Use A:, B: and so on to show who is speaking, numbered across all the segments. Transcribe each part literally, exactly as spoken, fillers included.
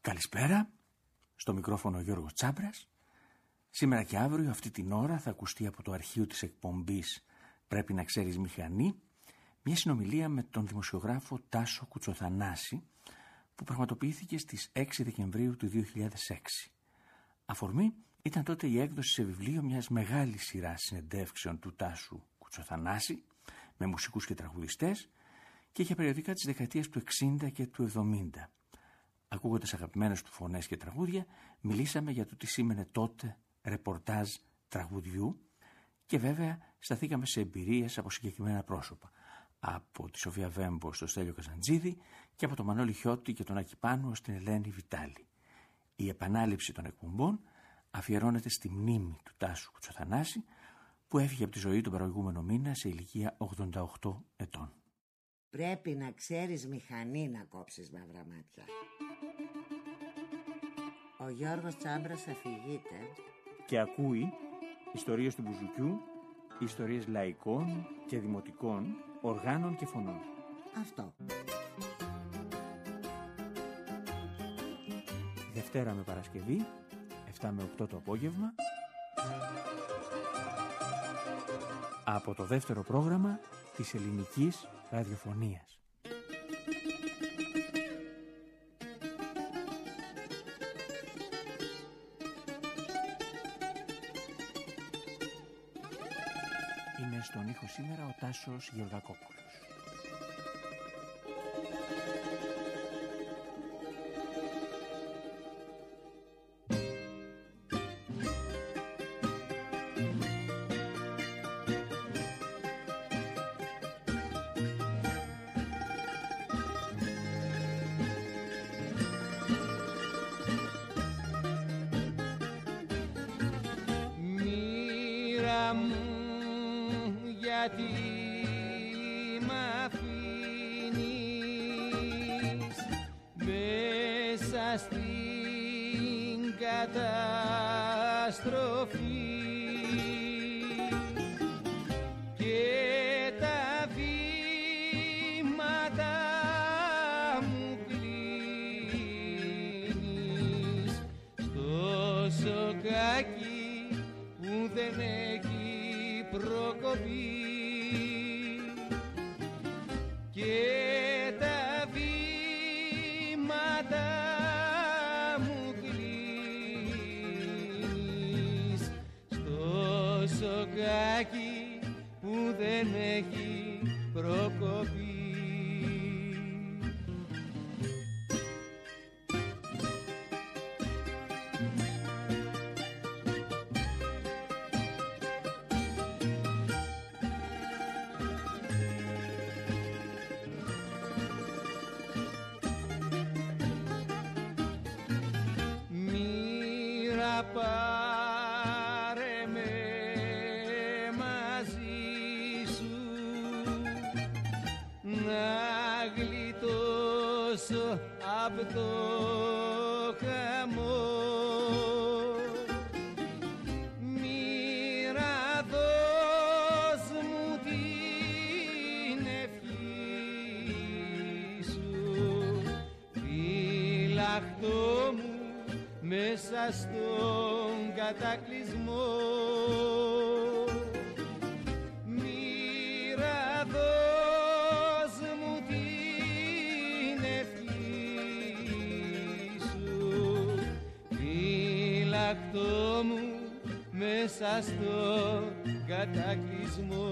A: Καλησπέρα, στο μικρόφωνο Γιώργος Τσάμπρας. Σήμερα και αύριο αυτή την ώρα θα ακουστεί από το αρχείο της εκπομπής «Πρέπει να ξέρεις μηχανή» μια συνομιλία με τον δημοσιογράφο Τάσο Κουτσοθανάση που πραγματοποιήθηκε στις έξι Δεκεμβρίου του δύο χιλιάδες έξι. Αφορμή ήταν τότε η έκδοση σε βιβλίο μιας μεγάλης σειράς συνεντεύξεων του Τάσου Κουτσοθανάση με μουσικούς και τραγουδιστές και για περιοδικά της δεκαετίας του εξήντα και του εβδομήντα. Ακούγοντας αγαπημένες του φωνές και τραγούδια, μιλήσαμε για το τι σήμαινε τότε ρεπορτάζ τραγουδιού και βέβαια σταθήκαμε σε εμπειρίες από συγκεκριμένα πρόσωπα. Από τη Σοφία Βέμπο στο Στέλιο Καζαντζίδη και από τον Μανώλη Χιώτη και τον Άκη Πάνου στην Ελένη Βιτάλη. Η επανάληψη των εκπομπών αφιερώνεται στη μνήμη του Τάσου Κουτσοθανάση που έφυγε από τη ζωή τον προηγούμενο μήνα σε ηλικία ογδόντα οκτώ ετών.
B: Πρέπει να ξέρεις μηχανή να κόψεις μαύρα μάτια. Ο Γιώργος Τσάμπρας αφηγείται
A: και ακούει ιστορίες του Μπουζουκιού, ιστορίες λαϊκών και δημοτικών, οργάνων και φωνών.
B: αυτό.
A: Δευτέρα με Παρασκευή, εφτά με οκτώ το απόγευμα, από το δεύτερο πρόγραμμα της ελληνικής ραδιοφωνίας. Είναι στον ήχο σήμερα ο Τάσος Γεωργακόπουλος.
C: Μοίρα μου, γιατί μ' αφήνεις μέσα στην καταστροφή και τα βήματα μου κλείνεις στο σοκάκι που δεν έχει προκοπή και τα βήματα μου κλείνεις στο σοκάκι που δεν έχει προκοπή. Πάρε με μαζί σου να γλιτώσω απ' το χαμό. Μοίρα δώσ' μου την ευχή σου, φυλαχτώ μου μέσα στον κατακλυσμό. Μοίρα δώσ' μου την ευχή σου, φυλαχτώ μου μέσα στον κατακλυσμό.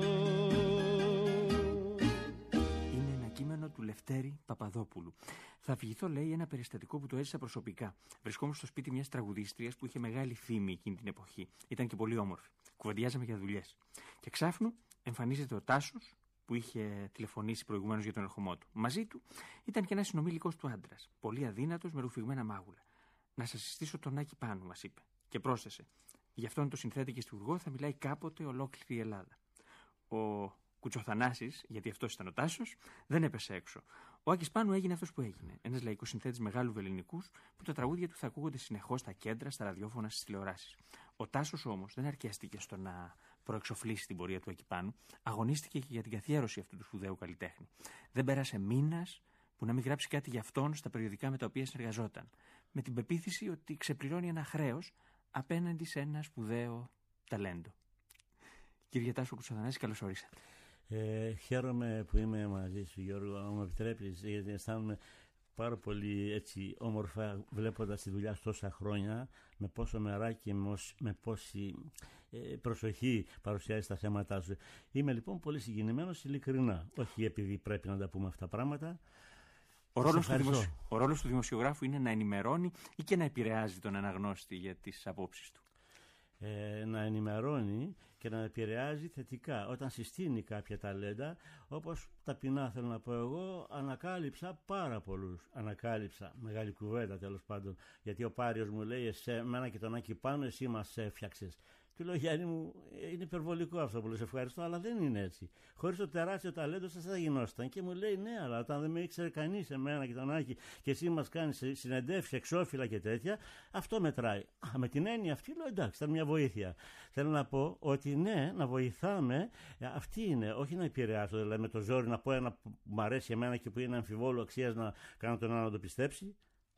A: Του Λευτέρη Παπαδόπουλου. Θα αφηγηθώ, λέει, ένα περιστατικό που το έζησα προσωπικά. Βρισκόμουν στο σπίτι μιας τραγουδίστριας που είχε μεγάλη φήμη εκείνη την εποχή. Ήταν και πολύ όμορφη. Κουβεντιάζαμε για δουλειές. Και ξάφνου εμφανίζεται ο Τάσος, που είχε τηλεφωνήσει προηγουμένως για τον ερχομό του. Μαζί του ήταν και ένας συνομήλικος του άντρας. Πολύ αδύνατος, με ρουφηγμένα μάγουλα. Να σας συστήσω τον Άκη Πάνου, μας είπε. Και πρόσθεσε. Γι' αυτόν το συνθέτη και στιουργό θα μιλάει κάποτε ολόκληρη η Ελλάδα. Ο Κουτσοθανάσης, γιατί αυτός ήταν ο Τάσος, δεν έπεσε έξω. Ο Άκης Πάνου έγινε αυτός που έγινε. Ένας λαϊκός συνθέτης μεγάλου βελληνικούς που τα τραγούδια του θα ακούγονται συνεχώς στα κέντρα, στα ραδιόφωνα, στις τηλεοράσεις. Ο Τάσος όμως δεν αρκέστηκε στο να προεξοφλήσει την πορεία του Άκη Πάνου, αγωνίστηκε και για την καθιέρωση αυτού του σπουδαίου καλλιτέχνη. Δεν πέρασε μήνας που να μην γράψει κάτι για αυτόν στα περιοδικά με τα οποία συνεργαζόταν. με την πεποίθηση ότι ξεπληρώνει ένα χρέος απέναντι σε ένα σπουδαίο ταλέντο. Κύριε Τάσο Κουτσοθανάση, καλώς ορίσατε.
D: Ε, χαίρομαι που είμαι μαζί σου, Γιώργο, αν μου επιτρέπεις, γιατί αισθάνομαι πάρα πολύ έτσι όμορφα βλέποντας τη δουλειά σου τόσα χρόνια, με πόσο μεράκι και με πόση ε, προσοχή παρουσιάζεις τα θέματα σου. Είμαι λοιπόν πολύ συγκινημένος, ειλικρινά, όχι επειδή πρέπει να τα πούμε αυτά τα πράγματα.
A: Ο ρόλος, του δημοσιο... ο ρόλος του δημοσιογράφου είναι να ενημερώνει ή και να επηρεάζει τον αναγνώστη για τις απόψεις του?
D: Ε, να ενημερώνει και να επηρεάζει θετικά όταν συστήνει κάποια ταλέντα, όπως ταπεινά θέλω να πω εγώ, ανακάλυψα πάρα πολλούς. Ανακάλυψα, μεγάλη κουβέντα τέλος πάντων, γιατί ο Πάριος μου λέει εσένα και τον Άκη πάνω εσύ μας έφτιαξες. Του λέω, Γιάννη μου, είναι υπερβολικό αυτό που λες, ευχαριστώ, αλλά δεν είναι έτσι. Χωρίς το τεράστιο ταλέντο σας θα γινόσταν. Και μου λέει, ναι, αλλά όταν δεν με ήξερε κανείς εμένα και τον Άκη και εσύ μας κάνεις συνεντεύξεις, εξώφυλλα και τέτοια, αυτό μετράει. Α, με την έννοια αυτή λέω, εντάξει, ήταν μια βοήθεια. Θέλω να πω ότι ναι, να βοηθάμε, αυτή είναι, όχι να επηρεάσω, δηλαδή με το ζόρι να πω ένα που μου αρέσει εμένα και που είναι αμφιβόλου αξίας να κάνω τον άλλο να το πιστέψει.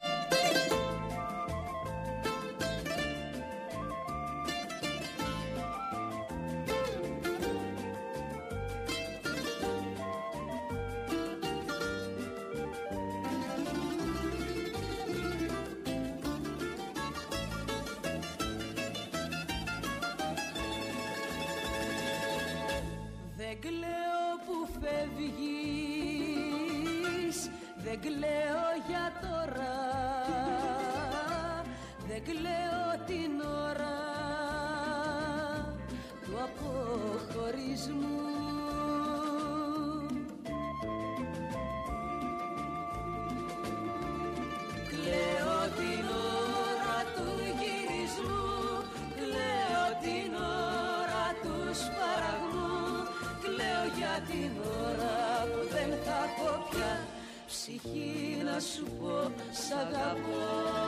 E: Δεν κλαίω που φεύγεις, δεν κλαίω για τώρα, δεν κλαίω την ώρα του αποχωρισμού. Κλαίω την ώρα του γυρισμού, κλαίω την ώρα του σπαραγμού, κλαίω για την ώρα που δεν θα έχω πια ψυχή να σου πω σ' αγαπώ.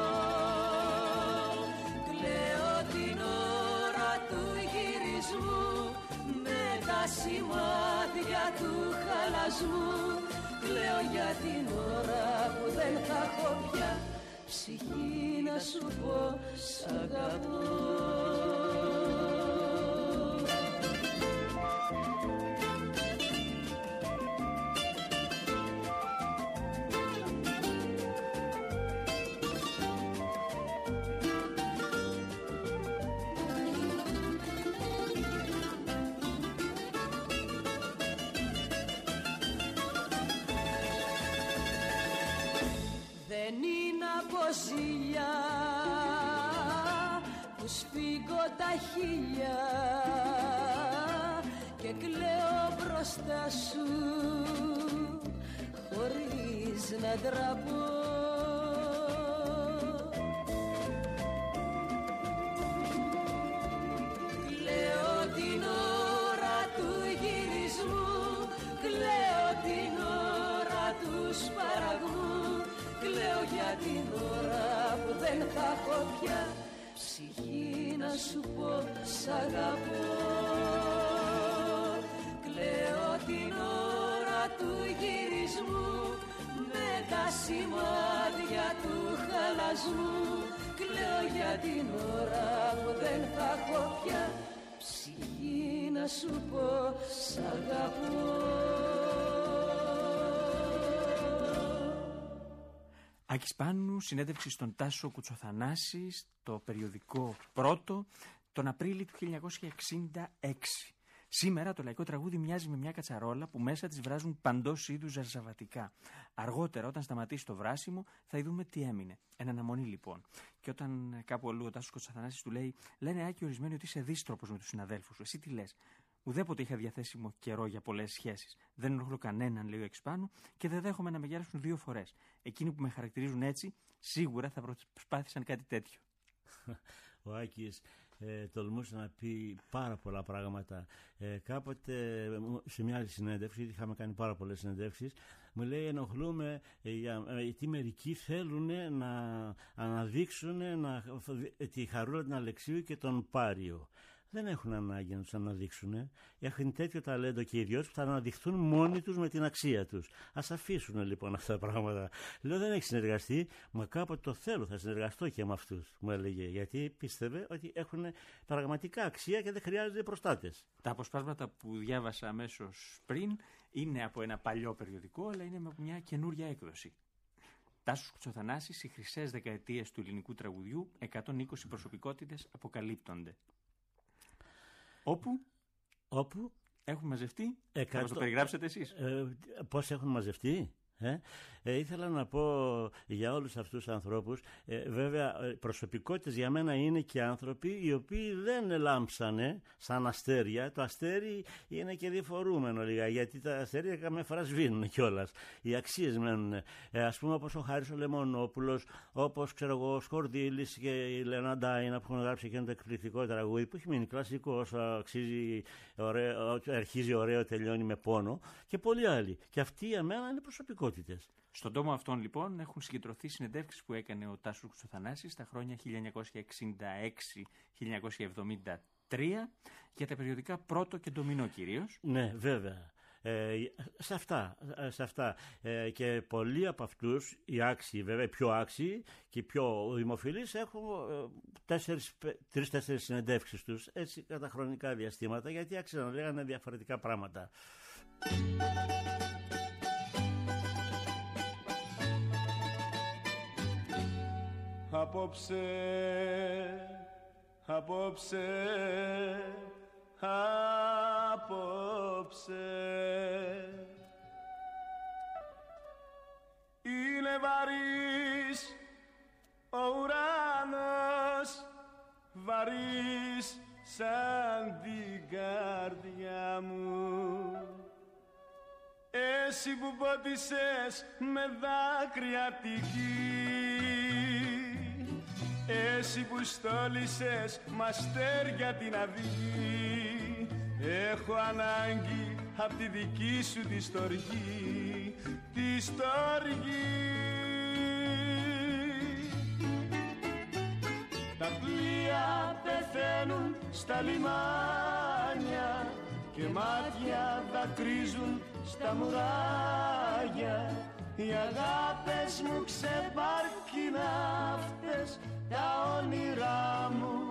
E: Κλαίω την ώρα του γυρισμού με τα σημάδια του χαλασμού, κλαίω για την ώρα που δεν θα έχω πια ψυχή να σου πω σ' αγαπώ. Δεν είναι από ζήλια που σφίγγω τα χείλια και κλαίω μπροστά σου χωρίς να ντραπώ. Κλαίω την ώρα του γυρισμού, κλαίω την ώρα του σπαραγμού, κλαίω για την ώρα που δεν θα έχω πια ψυχή να σου πω σ' αγαπώ. Κλαίω την ώρα του γυρισμού με τα σημάδια του χαλασμού, κλαίω για την ώρα που δεν θα έχω πια ψυχή να σου πω σ' αγαπώ.
A: Άκης Πάνου, συνέντευξη στον Τάσο Κουτσοθανάση στο περιοδικό Πρώτο τον Απρίλιο του χίλια εννιακόσια εξήντα έξι. Σήμερα το λαϊκό τραγούδι μοιάζει με μια κατσαρόλα που μέσα της βράζουν παντός είδους ζαρζαβατικά. Αργότερα, όταν σταματήσει το βράσιμο, θα δούμε τι έμεινε. Εν αναμονή λοιπόν. Και όταν κάπου αλλού ο Τάσος Κουτσοθανάσης του λέει: Λένε Άκη ορισμένοι ότι είσαι δύστροπος με τους συναδέλφους σου. Εσύ τι λες? Ουδέποτε είχα διαθέσιμο καιρό για πολλές σχέσεις. Δεν ενοχλώ κανέναν, λέει ο Άκης Πάνου, και δεν δέχομαι να με γέλασουν δύο φορές. Εκείνοι που με χαρακτηρίζουν έτσι, σίγουρα θα προσπάθησαν κάτι τέτοιο.
D: Ο Άκης ε, τολμούσε να πει πάρα πολλά πράγματα. Ε, κάποτε σε μια άλλη συνέντευξη, είχαμε κάνει πάρα πολλές συνέντευξεις, μου λέει ενοχλούμε ε, γιατί μερικοί θέλουν να αναδείξουν να, τη Χαρούλα την Αλεξίου και τον Πάριο. δεν έχουν ανάγκη να τους αναδείξουν. Έχουν τέτοιο ταλέντο και ιδιότητες που θα αναδειχθούν μόνοι τους με την αξία τους. Ας αφήσουν λοιπόν αυτά τα πράγματα. Λέω, δεν έχει συνεργαστεί, μα κάποτε το θέλω, θα συνεργαστώ και με αυτούς, μου έλεγε. Γιατί πίστευε ότι έχουν πραγματικά αξία και δεν χρειάζονται προστάτες.
A: Τα αποσπάσματα που διάβασα αμέσως πριν είναι από ένα παλιό περιοδικό, αλλά είναι από μια καινούρια έκδοση. Τάσος Κουτσοθανάσης, οι χρυσές δεκαετίες του ελληνικού τραγουδιού, εκατόν είκοσι προσωπικότητες αποκαλύπτονται. Όπου,
D: Όπου
A: έχουν μαζευτεί,
D: εκατό...
A: θα μας το περιγράψετε εσείς.
D: Ε, πώς έχουν μαζευτεί. Ε? Ε, ήθελα να πω για όλους αυτούς τους ανθρώπους, ε, βέβαια προσωπικότητες για μένα είναι και άνθρωποι οι οποίοι δεν λάμψανε σαν αστέρια. Το αστέρι είναι και διφορούμενο λίγα, γιατί τα αστέρια καμιά φορά σβήνουν κιόλας. Οι αξίες μένουν. Ε, ας πούμε όπως ο Χάρης ο Λεμονόπουλος, όπως ξέρω εγώ ο Σκορδίλης και η Λένα Ντάινα που έχουν γράψει εκείνο το εκπληκτικό τραγούδι που έχει μείνει κλασικό, όσο αξίζει, ωραίο, αρχίζει ωραίο, τελειώνει με πόνο, και πολλοί άλλοι. Και αυτοί για μένα είναι προσωπικότητες.
A: Στον τόμο αυτόν λοιπόν έχουν συγκεντρωθεί συνεντεύξεις που έκανε ο Τάσος Κουτσοθανάσης τα χρόνια χίλια εννιακόσια εξήντα έξι με χίλια εννιακόσια εβδομήντα τρία για τα περιοδικά Πρώτο και Ντομινό κυρίως.
D: Ναι, βέβαια. Ε, σε αυτά, σε αυτά. Ε, και πολλοί από αυτούς, οι άξιοι βέβαια, πιο άξιοι και πιο δημοφιλείς, έχουν ε, τρεις-τέσσερις συνεντεύξεις τους, έτσι κατά χρονικά διαστήματα, γιατί άξιζαν να λέγανε διαφορετικά πράγματα.
C: Απόψε, απόψε, απόψε είναι βαρύς ο ουρανός, βαρύς σαν την καρδιά μου. Εσύ που πότισες με δάκρυα τη γη, εσύ που στόλισες μ' αστέρια την αυγή, έχω ανάγκη απ' τη δική σου τη στοργή, τη στοργή. Τα πλοία πεθαίνουν στα λιμάνια και μάτια δακρύζουν στα μουράγια. Οι αγάπες μου ξεπαρκινάφτες, τα όνειρά μου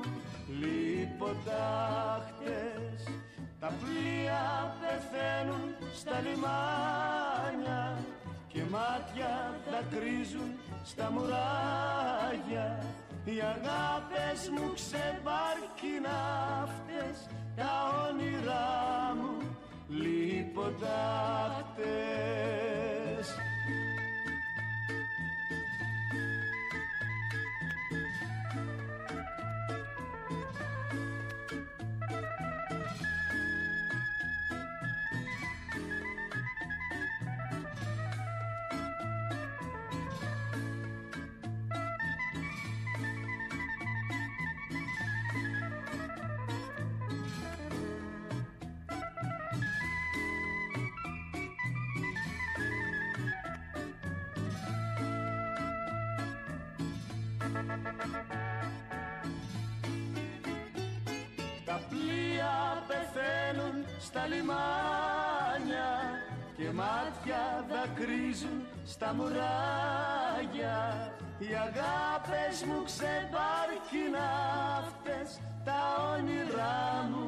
C: λιποτάχτες. Τα πλοία πεθαίνουν στα λιμάνια και μάτια δακρύζουν στα μουράγια. Οι αγάπες μου ξεπαρκινάφτες, τα όνειρά μου λιποτάχτες. Τα πλοία πεθαίνουν στα λιμάνια και μάτια δακρύζουν στα μουράγια. Οι αγάπες μου ξεπαρκινάφτες, τα όνειρά μου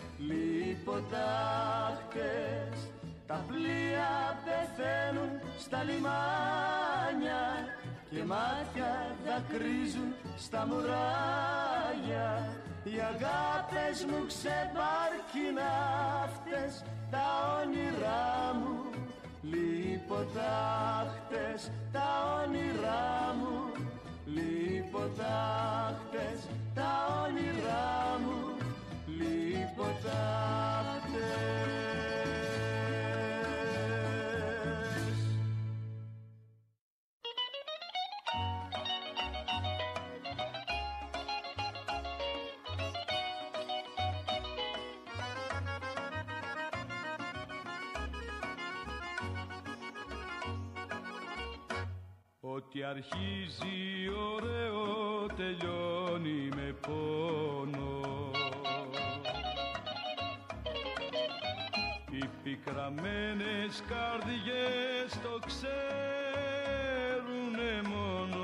C: λιποτάχτες. Τα πλοία πεθαίνουν στα λιμάνια και μάτια δακρύζουν στα μουράγια. Οι αγάπες μου ξεπαρκινάφτες, τα όνειρά μου λιποτάχτες. Τα όνειρά μου λιποτάχτες, τα όνειρά μου λιποτάχτες. Ό,τι αρχίζει ωραίο τελειώνει με πόνο. πικραμένες καρδιές το ξέρουνε μόνο.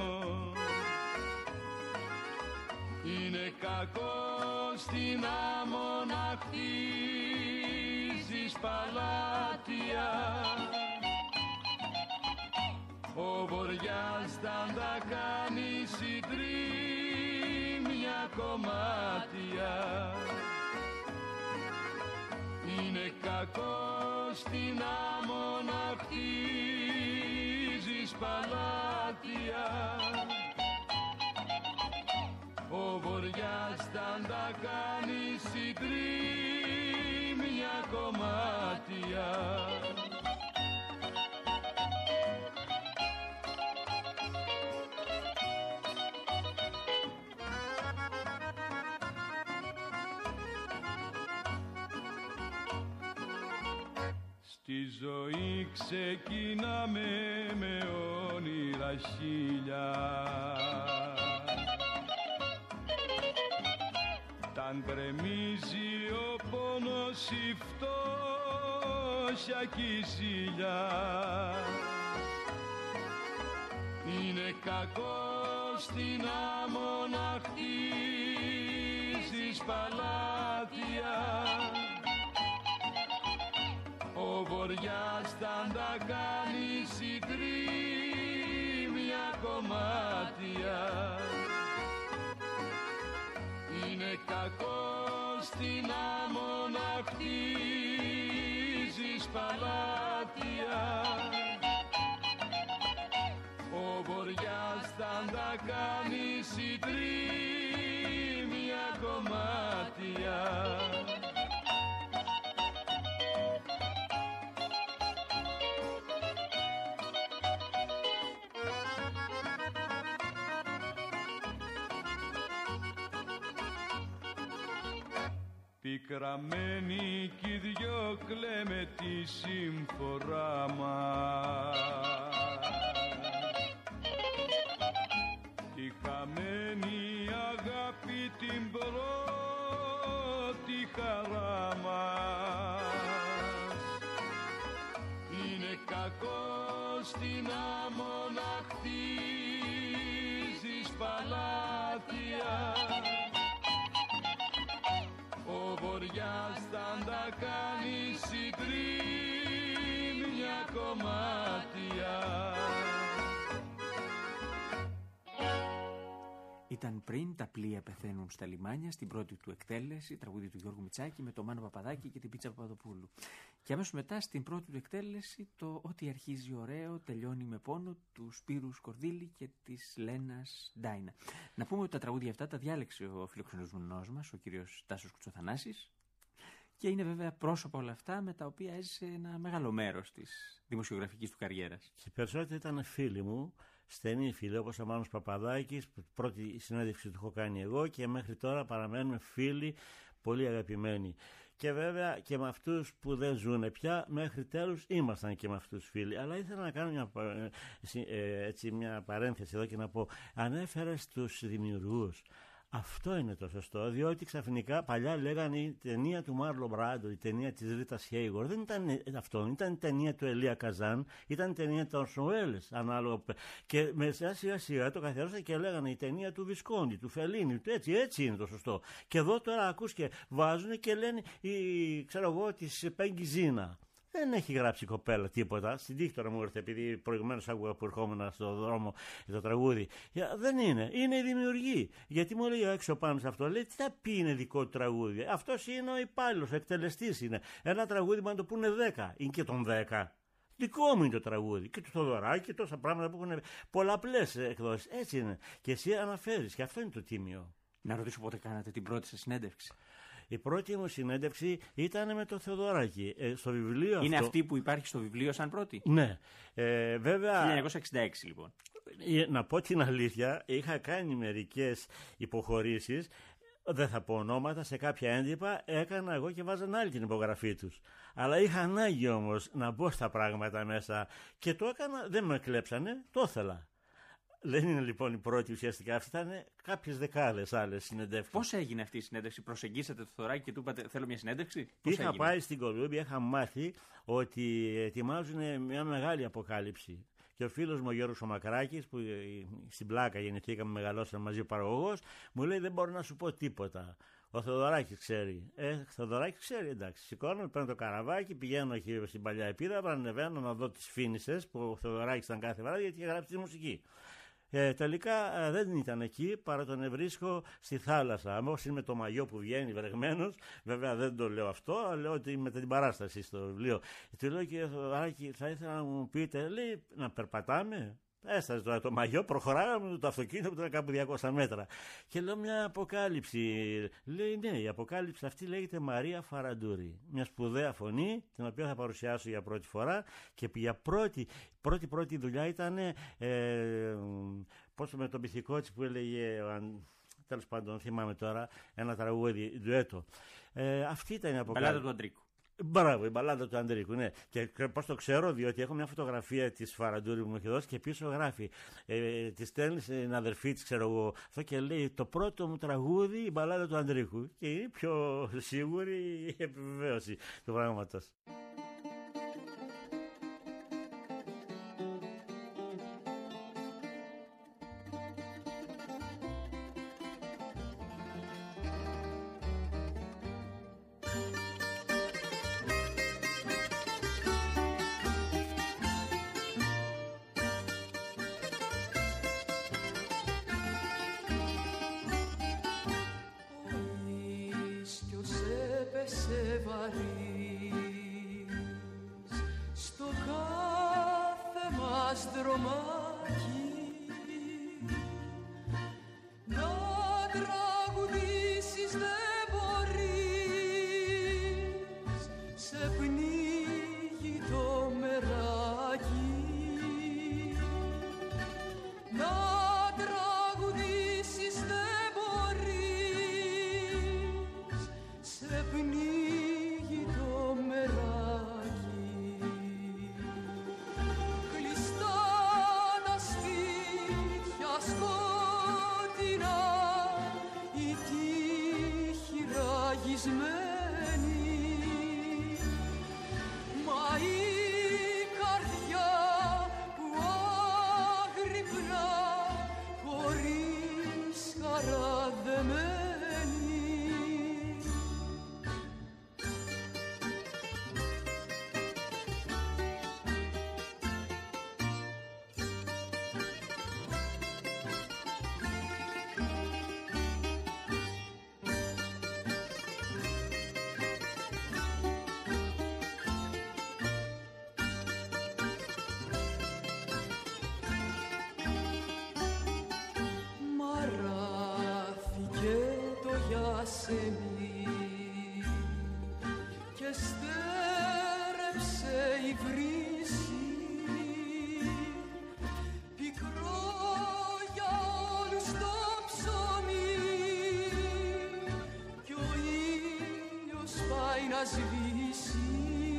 C: Είναι κακό στην άμμο να χτίζεις παλάτια, ο Βοριάς θα τα κάνει συντρίμμια κομμάτια. Είναι κακό στην άμμο να χτίζεις παλάτια, ο Βοριάς θα τα κάνει συντρίμμια κομμάτια. Στη ζωή ξεκινάμε με όνειρα χίλια, ταν γκρεμίζει ο πόνος, η φτώχεια κι η ζήλια. Είναι κακό στην άμμο να χτίζεις παλάτια, ο Βοριάς θα τα κάνει συντρίμμια κομμάτια. Είναι κακό στην άμμο να χτίζεις παλάτια, ο Βοριάς θα τα κάνει συντρίμμια κομμάτια. Πικραμένοι κι οι δυο κλαίμε τη σύμφορά μας, τη χαμένη αγάπη την πρώτη χαρά μας. Είναι κακό στην άμμο να χτίζεις παλάτια, ο Βοριάς θα τα κάνει συντρίμμια κομμάτια.
A: Ήταν πριν τα πλοία πεθαίνουν στα λιμάνια, στην πρώτη του εκτέλεση, τραγούδι του Γιώργου Μητσάκη με το Μάνο Παπαδάκη και την Πίτσα Παπαδοπούλου. Και αμέσως μετά στην πρώτη του εκτέλεση το «Ό,τι αρχίζει ωραίο τελειώνει με πόνο» του Σπύρου Σκορδίλη και της Λένας Ντάινα. Να πούμε ότι τα τραγούδια αυτά τα διάλεξε ο φιλοξενούμενος μας, ο κύριος Τάσος Κουτσοθανάσης, και είναι βέβαια πρόσωπα όλα αυτά με τα οποία έζησε ένα μεγάλο μέρος της δημοσιογραφικής του καριέρας.
D: Και περισσότεροι ήταν φίλοι μου, στενοί φίλοι, όπως ο Μάνος Παπαδάκης, πρώτη συνέντευξη του έχω κάνει εγώ, και μέχρι τώρα παραμένουμε φίλοι, πολύ αγαπημένοι. Και βέβαια και με αυτούς που δεν ζουν πια, μέχρι τέλους ήμασταν και με αυτούς φίλοι. Αλλά ήθελα να κάνω μια, έτσι, μια παρένθεση εδώ και να πω, ανέφερες τους δημιουργούς. Αυτό είναι το σωστό, διότι ξαφνικά παλιά λέγανε η ταινία του Μάρλο Μπράντο, η ταινία της Ρίτας Χέιγορ. Δεν ήταν αυτό, ήταν η ταινία του Ελία Καζάν, ήταν η ταινία των Σοέλες, ανάλογα. Και μετά σιγά σιγά το καθιέρωσαν και λέγανε η ταινία του Βισκόντι, του Φελίνι, έτσι, έτσι είναι το σωστό. Και εδώ τώρα ακούς και βάζουν και λένε, η, ξέρω εγώ, της Πέγγι Ζίνα. Δεν έχει γράψει η κοπέλα τίποτα. Στην τύχη τώρα μου ήρθε, επειδή προηγουμένως άκουγα που ερχόμουν στον δρόμο το τραγούδι. Δεν είναι. Είναι η δημιουργή. Γιατί μου λέει έξω πάνω σε αυτό, λέει τι θα πει είναι δικό του τραγούδι. Αυτός είναι ο υπάλληλος, ο εκτελεστής είναι. Ένα τραγούδι μπορεί να το πούνε δέκα. Είναι και των δέκα. Δικό μου είναι το τραγούδι. Και το Θοδωράκι και τόσα πράγματα που έχουν πολλαπλές εκδόσεις. Έτσι είναι. Και εσύ αναφέρεις. Και αυτό είναι το τίμιο.
A: Να ρωτήσω πότε κάνατε την πρώτη σας συνέντευξη.
D: Η πρώτη μου συνέντευξη ήταν με το Θεοδωράκη. Ε, στο βιβλίο
A: είναι
D: αυτό...
A: αυτή που υπάρχει στο βιβλίο σαν πρώτη.
D: Ναι. Ε, βέβαια...
A: χίλια εννιακόσια εξήντα έξι λοιπόν.
D: Να πω την αλήθεια, είχα κάνει μερικές υποχωρήσεις, δεν θα πω ονόματα, σε κάποια έντυπα έκανα εγώ και βάζαν άλλη την υπογραφή τους. Αλλά είχα ανάγκη όμως να μπω στα πράγματα μέσα και το έκανα, δεν με κλέψανε, το ήθελα. Δεν είναι λοιπόν η πρώτη ουσιαστικά. Αυτή ήταν κάποιες δεκάδες άλλες συνεντεύξεις.
A: Πώς έγινε αυτή η συνέντευξη, προσεγγίσατε το Θεοδωράκη και του είπατε θέλω μια συνέντευξη? Πώς
D: είχα
A: έγινε?
D: πάει στην Κολούμπια, είχα μάθει ότι ετοιμάζουν μια μεγάλη αποκάλυψη. Και ο φίλος μου ο Γιώργος ο Μακράκης, που στην Πλάκα γεννηθήκαμε, μεγαλώσαμε μαζί, ο παραγωγός, μου λέει δεν μπορώ να σου πω τίποτα. Ο Θεοδωράκης ξέρει. Ε, Θεοδωράκης ξέρει, εντάξει. Σηκώνομαι, παίρνω το καραβάκι, πηγαίνω εκεί στην παλιά Επίδαυρα, ανεβαίνω να δω τις Φίνισσες που ο Θεοδωράκης ήταν κάθε βράδυ γιατί είχε γράψει τη μουσική. Ε, τελικά ε, δεν ήταν εκεί, παρά τον ευρίσκω στη θάλασσα. Όμως είναι με το μαγιό που βγαίνει βρεγμένος, βέβαια δεν το λέω αυτό, λέω ότι με την παράσταση στο βιβλίο. Του λέω κύριε Θεοδωράκη, θα ήθελα να μου πείτε, λέει, να περπατάμε. Έστασε τώρα το μαγιό, προχωράγαμε το αυτοκίνητο που ήταν κάπου διακόσια μέτρα. Και λέω μια αποκάλυψη. Λέει ναι, η αποκάλυψη αυτή λέγεται Μαρία Φαραντούρη. Μια σπουδαία φωνή, την οποία θα παρουσιάσω για πρώτη φορά. Και για πρώτη πρώτη, πρώτη δουλειά ήταν ε, πώς με τον Πυθικότσι που έλεγε. Τέλος πάντων, θυμάμαι τώρα ένα τραγούδι, ντουέτο. Ε, αυτή ήταν η αποκάλυψη.
A: Μπαλάδα του Αντρίκου.
D: Μπράβο, η μπαλάδα του Αντρίκου, ναι. Και πώς το ξέρω, διότι έχω μια φωτογραφία της Φαραντούρη που μου έχει δώσει και πίσω γράφει. Ε, τη στέλνει στην αδερφή της, ξέρω εγώ, αυτό και λέει το πρώτο μου τραγούδι, η μπαλάδα του Αντρίκου. Και είναι πιο σίγουρη η επιβεβαίωση του πράγματος.
E: Και στέρεψε η βρύση πικρό για όλους το ψωμί κι ο ήλιος πάει να σβήσει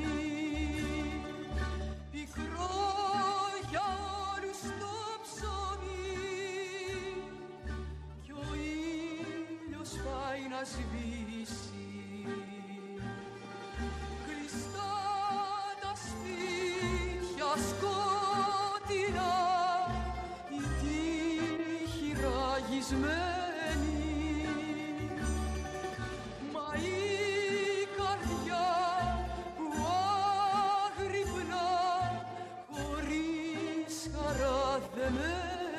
E: πικρό για όλους το ψωμί κι ο ήλιος πάει να σβήσει. Σκότεινα η τύχη ραγισμένη, μα η καρδιά που άγρυπνα χωρίς χαρά δεμένη.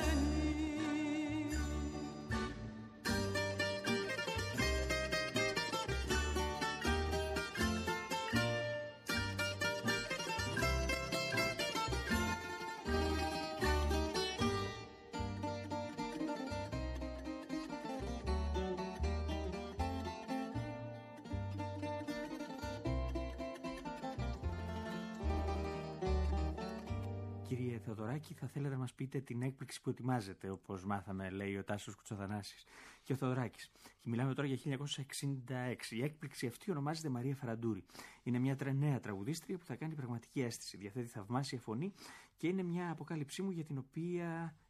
A: Κύριε Θεοδωράκη, θα θέλετε να μας πείτε την έκπληξη που ετοιμάζετε, όπως μάθαμε, λέει ο Τάσος Κουτσοδανάσης. Και ο Θεοδωράκης. Και μιλάμε τώρα για χίλια εννιακόσια εξήντα έξι. Η έκπληξη αυτή ονομάζεται Μαρία Φαραντούρη. Είναι μια τρενέα τραγουδίστρια που θα κάνει πραγματική αίσθηση. Διαθέτει θαυμάσια φωνή και είναι μια αποκάλυψή μου για την οποία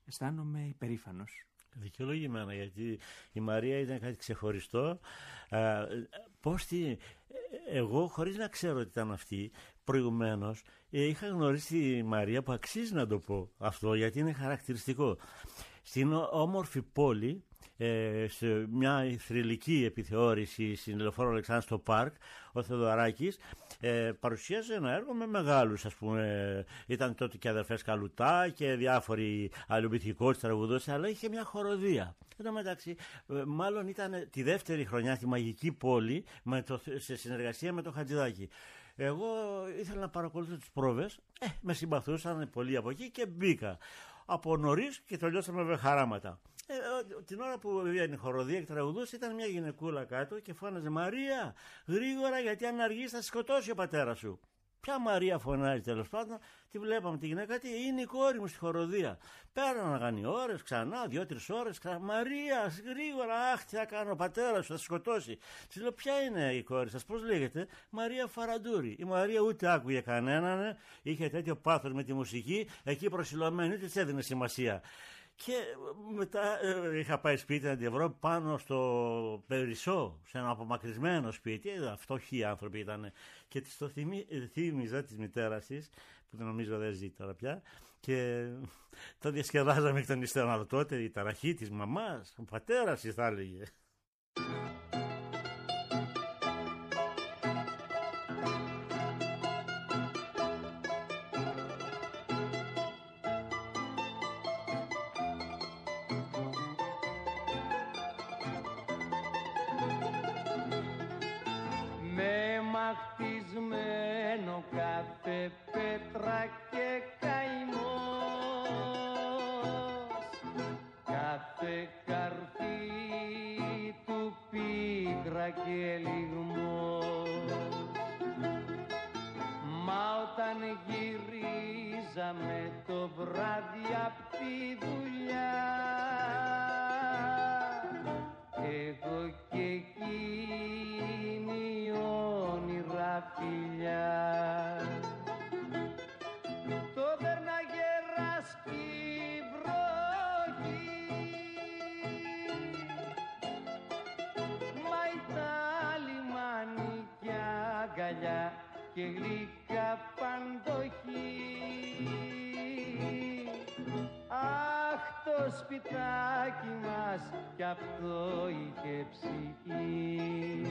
A: αισθάνομαι υπερήφανος.
D: Δικαιολογημένα, γιατί η Μαρία ήταν κάτι ξεχωριστό. Ε, πώς τη... Εγώ, χωρίς να ξέρω ότι ήταν αυτή, προηγουμένως ε, είχα γνωρίσει τη Μαρία, που αξίζει να το πω αυτό, γιατί είναι χαρακτηριστικό. Στην όμορφη πόλη, ε, σε μια θρυλική επιθεώρηση στην Λεωφόρο Αλεξάνδρου στο Πάρκ, ο Θεοδωράκης ε, παρουσίαζε ένα έργο με μεγάλους, ας πούμε. Ήταν τότε και αδερφές Καλουτά και διάφοροι αλληλουπηθηκοί τραγουδός, αλλά είχε μια χοροδία. Εν τω μεταξύ, ε, μάλλον ήταν τη δεύτερη χρονιά στη Μαγική Πόλη, με το, σε συνεργασία με τον Χατζηδάκη. Εγώ ήθελα να παρακολουθήσω τις πρόβες, ε, με συμπαθούσαν πολύ από εκεί και μπήκα από νωρίς και τελειώσαμε με χαράματα. Ε, την ώρα που βγαίνει η χοροδία και τραγουδούσε, ήταν μια γυναικούλα κάτω και φώναζε «Μαρία, γρήγορα, γιατί αν αργείς θα σκοτώσει ο πατέρας σου». Ποια Μαρία φωνάζει, τέλος πάντων? Τη βλέπαμε τη γυναίκα, τι είναι η κόρη μου στη χοροδία. Πέραναν οι ώρες, ξανά, δύο-τρεις ώρες, ξανά. Μαρία, γρήγορα, αχ, τι θα κάνω, ο πατέρας σου θα σκοτώσει. Τη λέω, ποια είναι η κόρη σας, πώς λέγεται? Μαρία Φαραντούρη. Η Μαρία ούτε άκουγε κανέναν, είχε τέτοιο πάθος με τη μουσική, εκεί προσιλωμένη, ούτε της έδινε σημασία. Και μετά ε, είχα πάει σπίτι στην Ευρώπη, πάνω στο Περισσό, σε ένα απομακρυσμένο σπίτι, ε, φτωχοί άνθρωποι ήταν, και της το θυμί, ε, θύμιζα της μητέρας της, που νομίζω δεν ζει τώρα πια, και το διασκεδάζαμε εκ των υστέρων. Αλλά τότε η ταραχή της μαμάς, ο πατέρας της θα έλεγε.
C: Χτισμένο κάθε πέτρα και καημός, κάθε καρφί του πίκρα και λιγμός. Μα όταν γυρίζαμε το βράδυ απ' τη δουλειά, εγώ και εκείνη όνειρα φιλιά, το βέρναγε ράσκει βροχή, μα ήταν λιμάνι κι αγκαλιά και γλυκά παντοχή. Αχ, το σπιτάκι μας κι αυτό είχε ψυχή.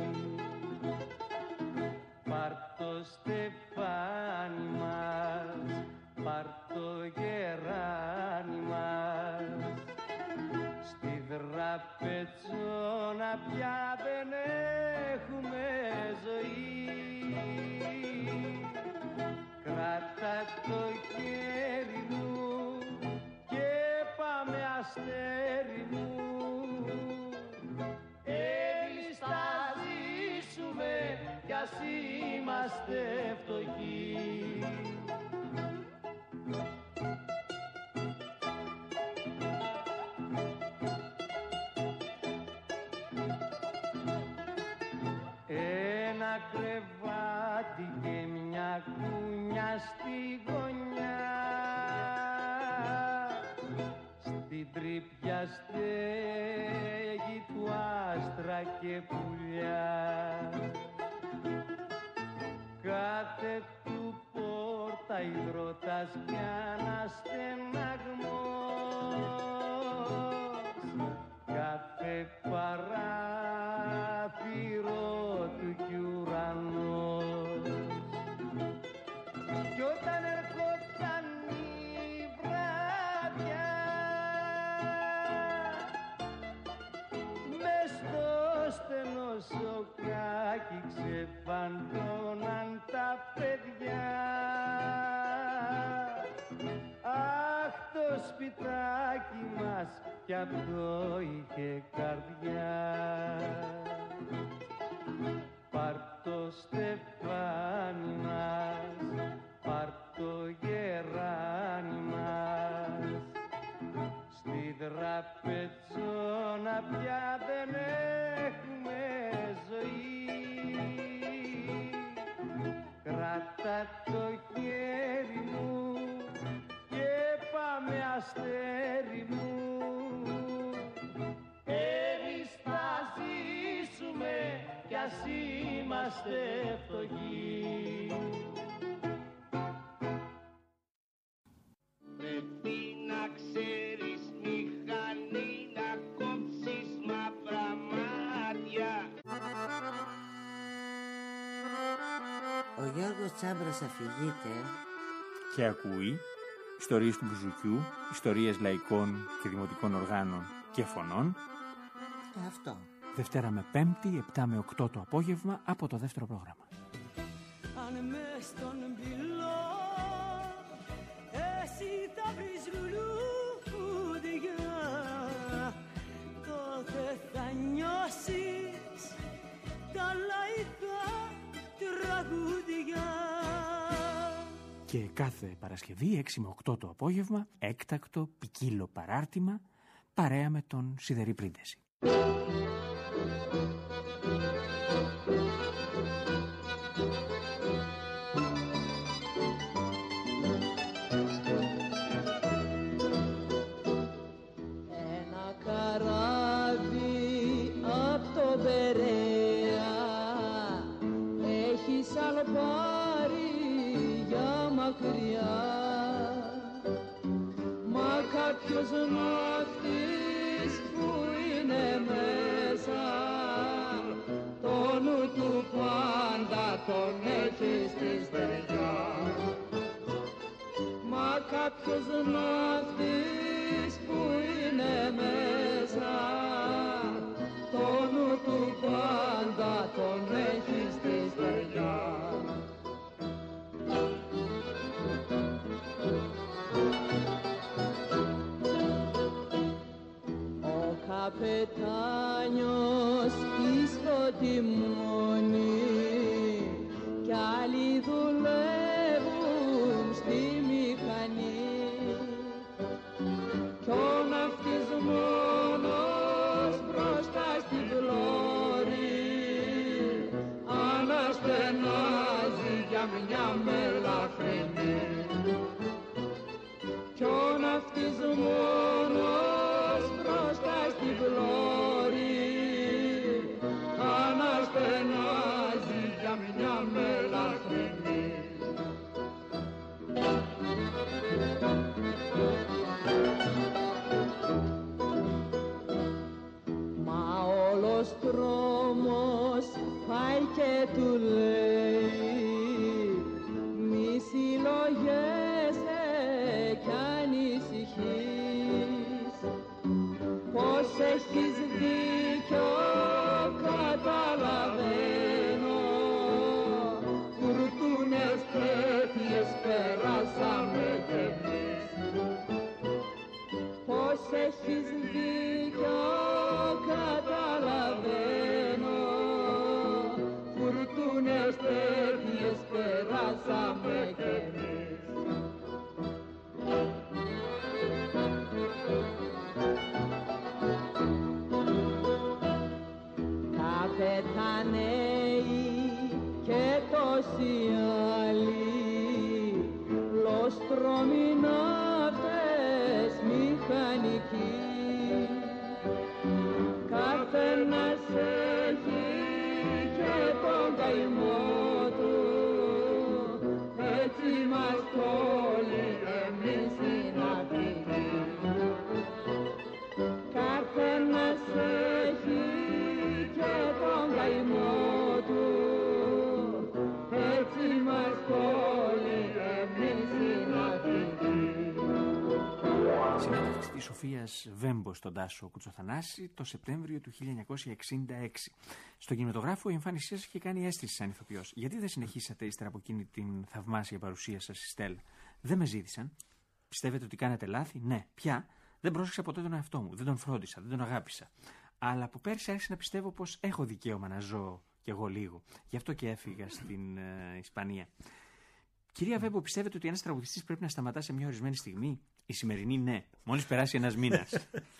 C: Πάρ' το στεφάνι μας, πάρ' το γεράνι μας, στη Δραπετσόνα πια δεν έχουμε ζωή. Κράτα το χέρι μου και πάμε αστέρι μου, εμείς θα ζήσουμε κι ας είμαστε φτωχοί. Ένα κρεβάτι και μια κούνια στη γωνιά, στην τρύπια στέγη του άστρα και πουλιά. Κάθε του πόρτα υδρότας κι αναστεναγμός, κάθε παράθυρο του κι ουρανός. Κι όταν ερχόταν η βράδια, μες στο στενό σοκάκι ξεφαντώναν τα παιδιά. Αχ, το σπιτάκι μας κι αυτό είχε καρδιά. Πάρ' το στεφάνι μας, πάρ' το γεράνι μας, στη Δραπετσόνα πια δεν έχουμε ζωή. Κράτα το χέρι μου και πάμε αστέρι μου, ας είμαστε φτωχοί. Πρέπει να ξέρεις μηχανή να κόψεις μαύρα μάτια.
B: Ο Γιώργος Τσάμπρας αφηγείται
A: και ακούει ιστορίες του Μπουζουκιού, ιστορίες λαϊκών και δημοτικών οργάνων και φωνών.
B: αυτό.
A: Δευτέρα με Πέμπτη, επτά με οκτώ το απόγευμα από το δεύτερο πρόγραμμα.
E: Αν μες στον πυλό εσύ θα βρεις λουλούδια, τότε θα νιώσεις τα λαϊκά τραγούδια.
A: Και κάθε Παρασκευή, έξι με οκτώ το απόγευμα, έκτακτο ποικίλο παράρτημα, παρέα με τον Σιδερή Πρίντεση.
E: Ένα καράβι απ' το Περαία έχει σαλπάρει για μακριά, μα κάποιος ναύτης που είναι μέσα το νου του πάντα τον έχει στη στεριά. Μα κάποιος ναύτης που είναι μέσα το νου του πάντα τον έχει στη στεριά. Καπετάνιος στο τιμόνι κι άλλοι δουλεύουν στη μηχανή κι ο ναυτής μόνος μπροστά στην πλώρη αναστενάζει για μια μελαχρινή κι ο ναυτής μόνος μπροστά στην πλώρη αναστενάζει για μια μελαχρινή. Μα όλος τρόμος πάει και του λέει μη συλλογέσαι κι ανησυχείς, πως έχεις δίκιο καταλαβαίνω, φουρτούνες τέτοιες περάσαμε κι εμείς. Πως έχεις δίκιο καταλαβαίνω, φουρτούνες τέτοιες περάσαμε κι εμείς. Καπεταναίοι και τόσοι άλλοι, πλωστρόμοι ναύτες μηχανικοί, καθένας έχει και τον καημό του, έτσι είμαστε όλοι εμείς συναντικοί. Καθένας έχει και τον καημό του, έτσι είμαστε όλοι εμείς συναντικοί.
A: Συνέντευξη της Σοφίας Βέμπο στον Τάσο Κουτσοθανάση το Σεπτέμβριο του χίλια εννιακόσια εξήντα έξι. Στον κινηματογράφο η εμφάνισή σας είχε κάνει αίσθηση σαν ηθοποιός. Γιατί δεν συνεχίσατε ύστερα από εκείνη την θαυμάσια παρουσία σας στη Στέλλα? Δεν με ζήτησαν. Πιστεύετε ότι κάνατε λάθη? Ναι. Ποια? Δεν πρόσεξα ποτέ τον εαυτό μου. Δεν τον φρόντισα. Δεν τον αγάπησα. Αλλά από πέρσι άρχισα να πιστεύω πως έχω δικαίωμα να ζω κι εγώ λίγο. Γι' αυτό και έφυγα στην ε, Ισπανία. Κυρία Βέμπο, πιστεύετε ότι ένας τραγουδιστής πρέπει να σταματά σε μια ορισμένη στιγμή? Η σημερινή ναι. Μόλις περάσει ένας μήνας.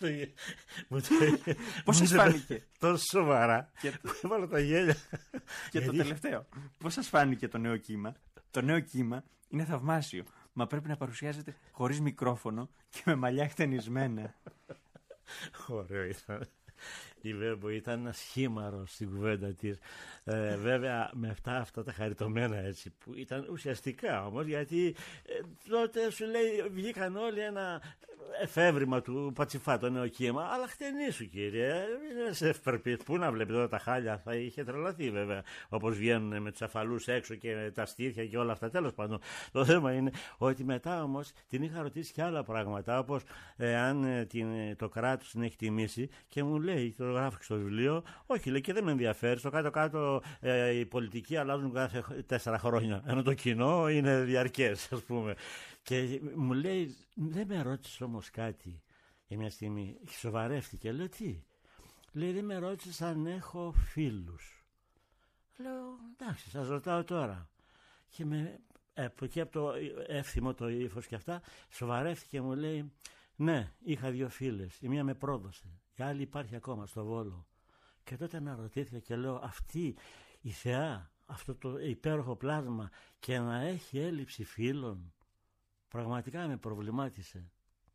A: Πώς σας φάνηκε?
D: Τόσο σοβαρά. Έβαλα τα γέλια.
A: Και το τελευταίο. Πώς σας φάνηκε το νέο κύμα? Το νέο κύμα είναι θαυμάσιο. Μα πρέπει να παρουσιάζεται χωρίς μικρόφωνο και με μαλλιά χτενισμένα.
D: Ωραίο ήταν. Η Βέμπο ήταν ένα σχήμαρο στην κουβέντα της. Ε, βέβαια με αυτά, αυτά τα χαριτωμένα έτσι, που ήταν ουσιαστικά όμως, γιατί ε, τότε σου λέει βγήκαν όλοι ένα εφεύρημα του Πατσιφά, το νέο κύμα, αλλά χτενί σου κύριε, είναι σε ευπερπής. Πού να βλέπει τώρα τα χάλια, θα είχε τρελαθεί βέβαια, όπως βγαίνουν με τους αφαλούς έξω και τα στήθια και όλα αυτά. Τέλος πάντων, το θέμα είναι ότι μετά όμως την είχα ρωτήσει και άλλα πράγματα, όπως ε, αν ε, την, το κράτος την έχει τιμήσει, και μου λέει, το γράφω στο βιβλίο, όχι λέει, και δεν με ενδιαφέρει, στο κάτω-κάτω ε, οι πολιτικοί αλλάζουν κάθε τέσσερα χρόνια, ενώ το κοινό είναι διαρκές, ας πούμε. Και μου λέει, δεν με ρώτησε όμως κάτι για μια στιγμή, σοβαρεύτηκε, λέω τι, λέει δεν με ρώτησε αν έχω φίλους. Λέω εντάξει, σας ρωτάω τώρα. Και με, από εκεί από το εύθυμο το ύφος και αυτά, σοβαρεύτηκε, μου λέει ναι, είχα δύο φίλες, η μία με πρόδωσε, η άλλη υπάρχει ακόμα στο Βόλο. Και τότε αναρωτήθηκα και λέω, αυτή η θεά, αυτό το υπέροχο πλάσμα, και να έχει έλλειψη φίλων, πραγματικά με προβλημάτισε.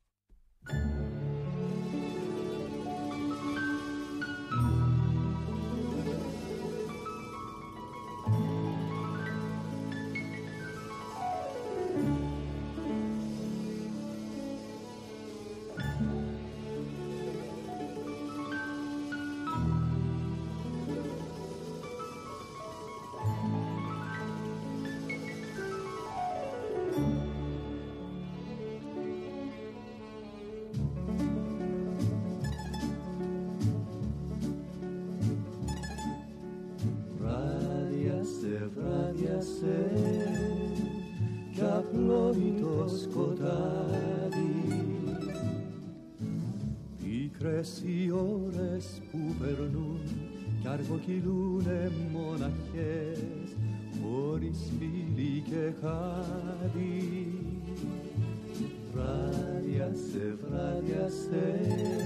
F: Κι απλώνει το σκοτάδι, πίκρες οι ώρες που περνούν κι αργοκυλούνε μοναχές, χωρίς φίλοι και χάδι. Βράδιασε, βράδιασε,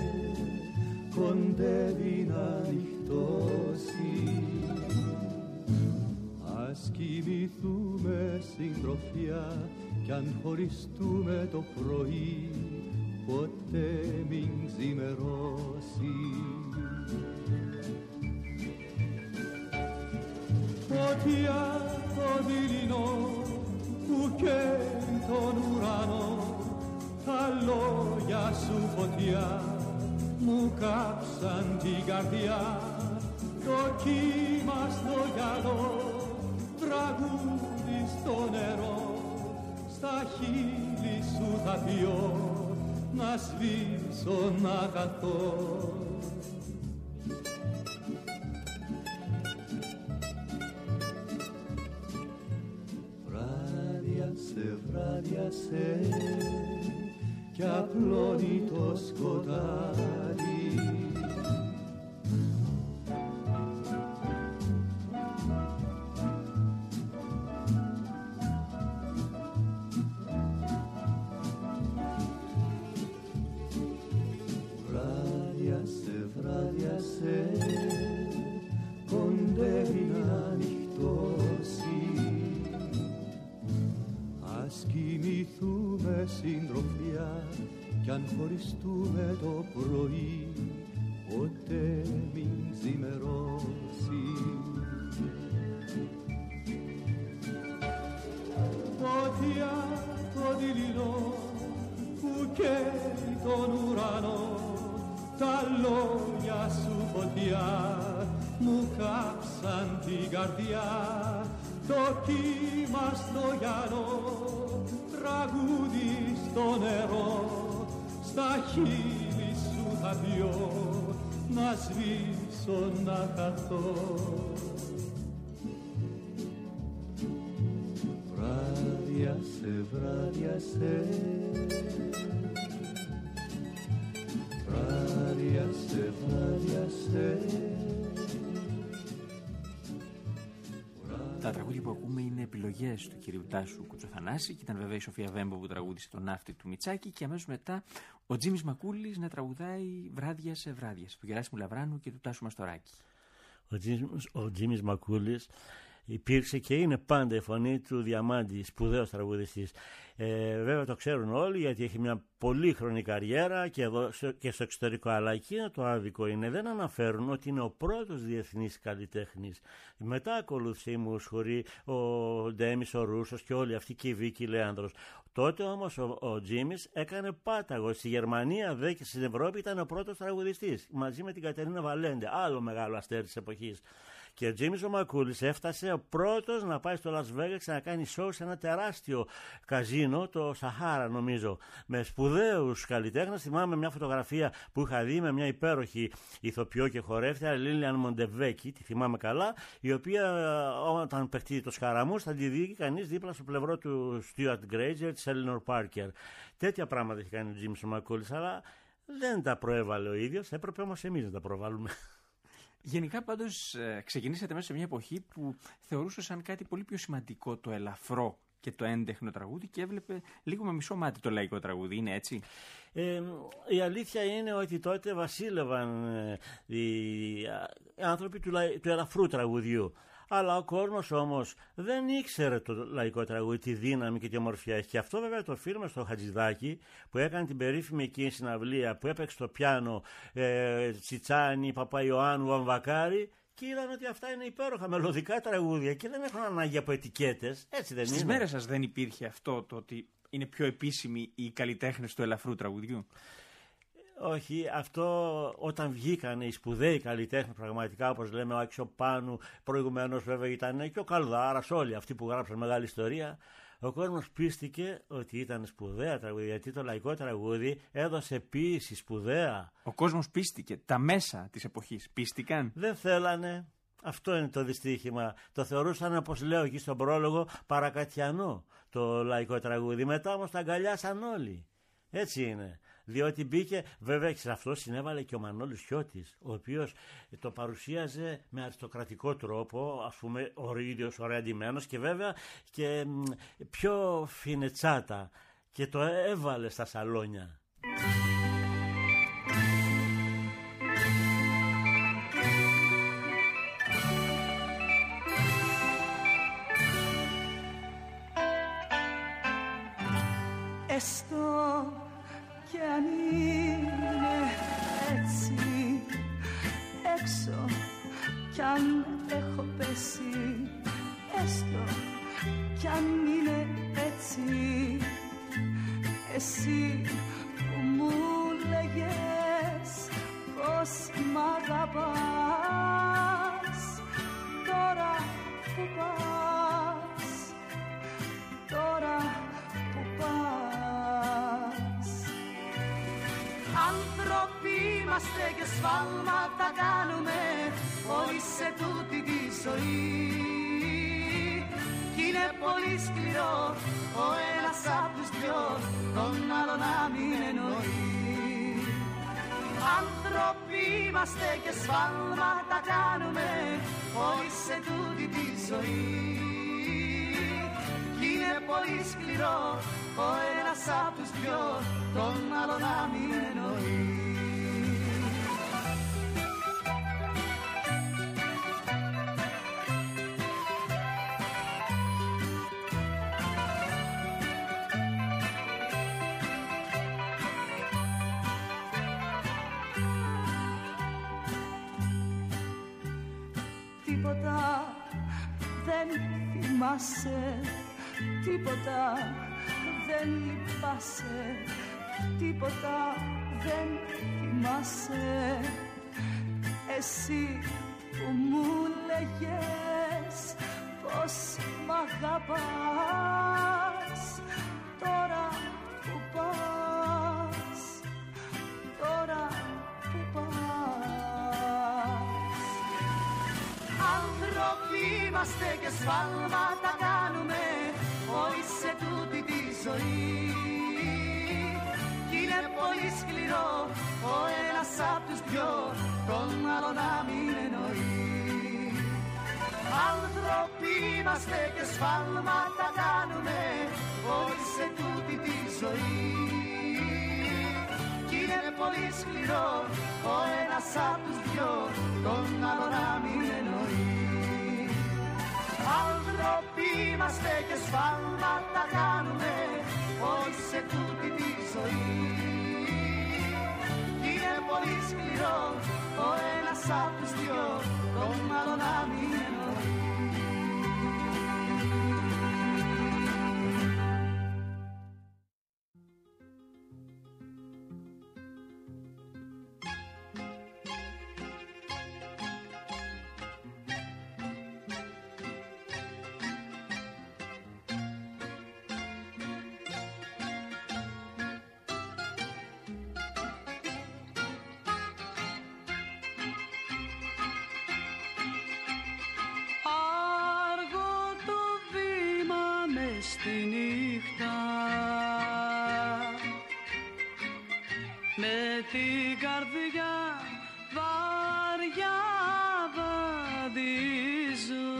F: κοντεύει να νυχτώσει. Ας κοιμηθούμε συντροφιά κι αν χωριστούμε το πρωί, ποτέ μην ξημερώσει. Φωτιά το δειλινό που καίει τον ουρανό, τα λόγια σου φωτιά μου κάψαν την καρδιά. Το κύμα στο γυαλό, τραγούδι στο νερό, στα χείλη σου θα πιω, να σβήσω να καθώ. Βράδιασε, βράδιασε, κι απλώνει το σκοτάδι. Κοντεύει να νυχτώσει. Ας κοιμηθούμε συντροφιά κι αν χωριστούμε το πρωί, ποτέ μην ξημερώσει. Φωτιά το δειλινό που καίει τον ουρανό, τα λόγια σου φωτιά μου κάψαν την καρδιά. Το κύμα στο γυαλό, τραγούδι στο νερό, στα χείλη σου θα πιω, να σβήσω να καθώ. Βράδιασε, βράδιασε, βράδιασε, βράδιασε.
A: Τα τραγούδια που ακούμε είναι επιλογές του κυρίου Τάσου Κουτσοθανάση, και ήταν βέβαια η Σοφία Βέμπο που τραγούδισε τον ναύτη του Μιτσάκη, και αμέσως μετά ο Τζίμις Μακούλης να τραγουδάει «Βράδιασε, βράδιασε» του Γεράσιμου Λαβράνου και του Τάσου Μαστοράκη.
D: Ο Τζίμις, ο Τζίμις Μακούλης υπήρξε και είναι πάντα η φωνή του Διαμάντη, σπουδαίος τραγουδιστής. Ε, βέβαια το ξέρουν όλοι γιατί έχει μια πολύχρονη καριέρα και, εδώ, και στο εξωτερικό, αλλά εκείνο το άδικο είναι, δεν αναφέρουν ότι είναι ο πρώτος διεθνής καλλιτέχνης. Μετά ακολούθησε η Μούσχουρη, ο Ντέμις, ο Ρούσος και όλοι αυτοί και η Βίκη Λέανδρος. Τότε όμως ο, ο Τζίμις έκανε πάταγο. Στη Γερμανία δε και στην Ευρώπη ήταν ο πρώτος τραγουδιστής, μαζί με την Κατερίνα Βαλέντε, άλλο μεγάλο αστέρι της εποχής. Και ο Τζίμις ο Μακούλης έφτασε ο πρώτος να πάει στο Λας Βέγκας να κάνει σοου σε ένα τεράστιο καζίνο, το Σαχάρα νομίζω, με σπουδαίους καλλιτέχνες. Θυμάμαι μια φωτογραφία που είχα δει με μια υπέροχη ηθοποιό και χορεύτρια, Λίλιαν Μοντεβέκη, τη θυμάμαι καλά, η οποία όταν παιχτεί το Σκαραμούς θα τη δει κανείς δίπλα στο πλευρό του Στιούαρτ Γκρέιτζερ, της Έλινορ Πάρκερ. Τέτοια πράγματα έχει κάνει ο Τζίμις ο Μακούλης, αλλά δεν τα προέβαλε ο ίδιος, έπρεπε όμως εμείς να τα προβάλλουμε.
A: Γενικά πάντως ξεκινήσατε μέσα σε μια εποχή που θεωρούσε σαν κάτι πολύ πιο σημαντικό το ελαφρό και το έντεχνο τραγούδι και έβλεπε λίγο με μισό μάτι το λαϊκό τραγούδι, είναι έτσι?
D: Ε, η αλήθεια είναι ότι τότε βασίλευαν ε, οι, οι άνθρωποι του, του ελαφρού τραγουδιού. Αλλά ο κόσμος όμως δεν ήξερε το λαϊκό τραγούδι, τη δύναμη και τη ομορφιά έχει. Και αυτό βέβαια το οφείλουμε στο Χατζηδάκη που έκανε την περίφημη εκείνη συναυλία που έπαιξε στο πιάνο ε, Τσιτσάνι, Παπαϊωάννου, Βαμβακάρη και είδαν ότι αυτά είναι υπέροχα μελωδικά τραγούδια και δεν έχουν ανάγκη από ετικέτες. Έτσι δεν είναι?
A: Στις μέρες σας δεν υπήρχε αυτό το ότι είναι πιο επίσημοι οι καλλιτέχνες του ελαφρού τραγουδιού?
D: Όχι, αυτό όταν βγήκαν οι σπουδαίοι καλλιτέχνες πραγματικά, όπως λέμε ο Άκης ο Πάνου, προηγουμένως βέβαια ήταν και ο Καλδάρας, όλοι αυτοί που γράψαν μεγάλη ιστορία, ο κόσμος πίστηκε ότι ήταν σπουδαία τραγούδια, γιατί το λαϊκό τραγούδι έδωσε ποίηση σπουδαία.
A: Ο κόσμος πίστηκε, τα μέσα της εποχής πίστηκαν?
D: Δεν θέλανε, αυτό είναι το δυστύχημα. Το θεωρούσαν, όπως λέω εκεί στον πρόλογο, παρακατιανό το λαϊκό τραγούδι. Μετά όμως τα αγκαλιάσαν όλοι. Έτσι είναι. Διότι μπήκε, βέβαια σε αυτό συνέβαλε και ο Μανώλης Χιώτης, ο οποίος το παρουσίαζε με αριστοκρατικό τρόπο, ας πούμε ο ίδιος ωραία ντυμένος και βέβαια και πιο φινετσάτα και το έβαλε στα σαλόνια.
E: Έστω κι αν είναι έτσι έξω κι αν έχω πέσει, έστω κι αν είναι έτσι, εσύ που μου λέγες πως μ' αγαπάς, τώρα που πας, τώρα που πας. Άνθρωποι είμαστε και σφάλματα κάνουμε όλοι σε τούτη τη ζωή. Κι είναι πολύ σκληρό ο ένας απ' τους δυο τον άλλο να μην εννοεί. Άνθρωποι είμαστε και σφάλματα κάνουμε όλοι σε τούτη τη ζωή. Κι είναι πολύ σκληρό ο ένας απ' τους δυο τον άλλο να μην εννοεί. Τίποτα δεν θυμάσαι, τίποτα δεν λυπάσαι, τίποτα δεν θυμάσαι. Εσύ που μου λέγες πως μ' αγαπάς, τώρα που πας, τώρα που πας. Άνθρωποι είμαστε και σφάλματα κάνουμε όλοι σε τούτη τη ζωή. Κι είναι πολύ σκληρό ο ένας απ' τους δυο τον άλλο να μην εννοεί. Άνθρωποι είμαστε και σφάλματα κάνουμε όλοι σε τούτη τη ζωή. Κι είναι πολύ σκληρό ο ένας απ' τους δυο τον άλλο να μην εννοεί. Άνθρωποι είμαστε και σφάλματα κάνουμε
C: ζωή. Είναι πολύ σκληρό ο ένας απ' τους δυο, το μάλλον να μην εννοεί.
G: Στη νύχτα με την καρδιά βαριά βαδίζω,